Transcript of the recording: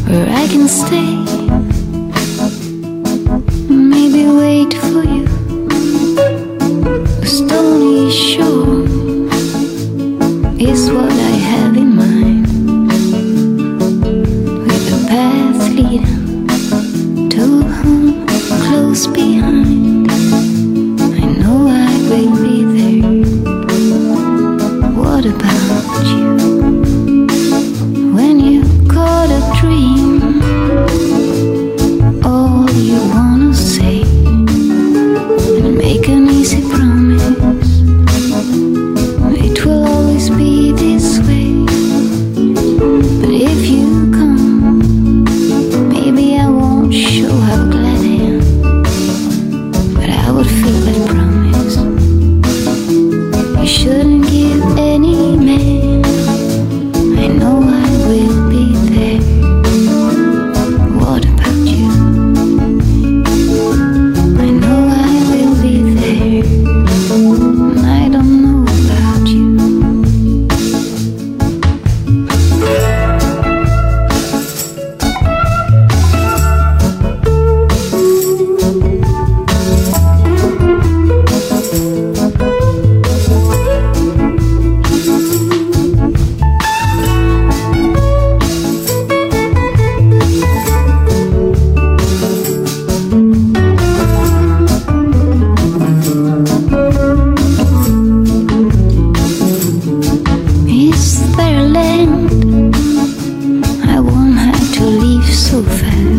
where I can stay, maybe wait for you. The stony shore is what I have in mind, with a path leading to home close behind. I know I will be there. What about you? When you caught a dream, all you wanna say and make an easy promise, it will always be this way. But if you come, maybe I won't show how glad I am, but I would feel that promise. You shouldn't give any man. I know I will be there. What about you? I know I will be there. And I don't know about you. Is there a land I won't have to leave so fast?